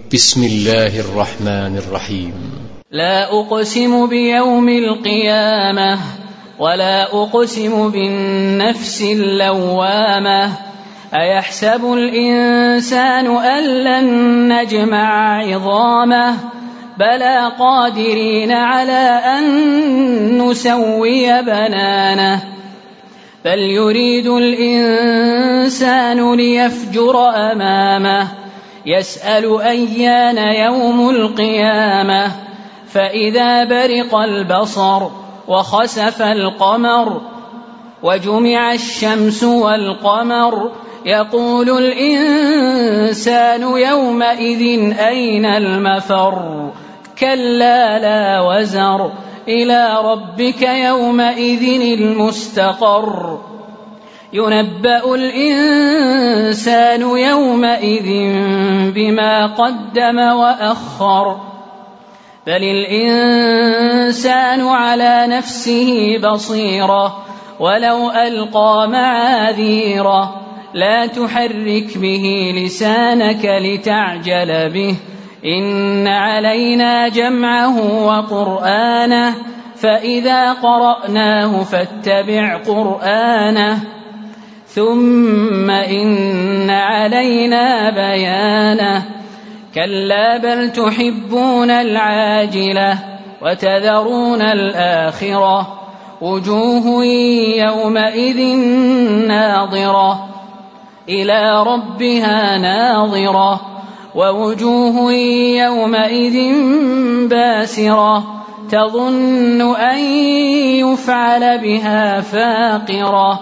بسم الله الرحمن الرحيم. لا أقسم بيوم القيامة ولا أقسم بالنفس اللوامة أيحسب الإنسان أن لن نجمع عظامه بلى قادرين على أن نسوي بنانه بل يريد الإنسان ليفجر أمامه يسأل أيان يوم القيامة فإذا برق البصر وخسف القمر وجمع الشمس والقمر يقول الإنسان يومئذ أين المفر كلا لا وزر إلى ربك يومئذ المستقر ينبأ الإنسان يومئذ بما قدم وأخر بل الإنسان على نفسه بصيرة ولو ألقى معاذيره لا تحرك به لسانك لتعجل به إن علينا جمعه وقرآنه فإذا قرأناه فاتبع قرآنه ثم إن علينا بيانه كلا بل تحبون العاجلة وتذرون الآخرة وجوه يومئذ ناظرة إلى ربها ناظرة ووجوه يومئذ باسرة تظن أن يفعل بها فاقرة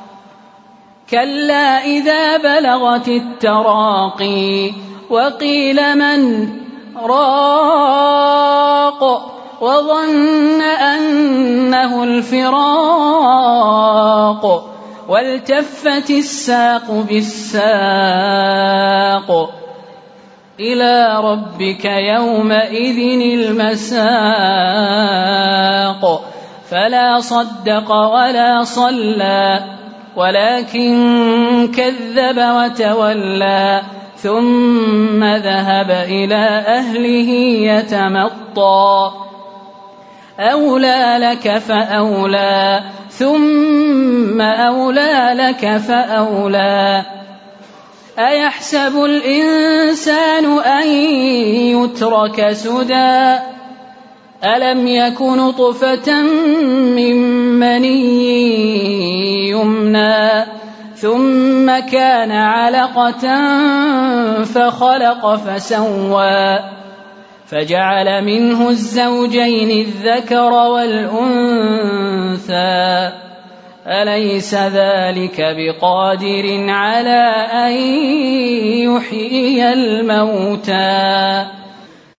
كلا إذا بلغت التراقي وقيل من راق وظن أنه الفراق والتفت الساق بالساق إلى ربك يومئذ المساق فلا صدق ولا صلى ولكن كذب وتولى ثم ذهب إلى أهله يتمطى أولى لك فأولى ثم أولى لك فأولى أيحسب الإنسان أن يترك سدى ألم يك نطفة من مني يمنى ثم كان علقة فخلق فسوى فجعل منه الزوجين الذكر والأنثى أليس ذلك بقادر على أن يحيي الموتى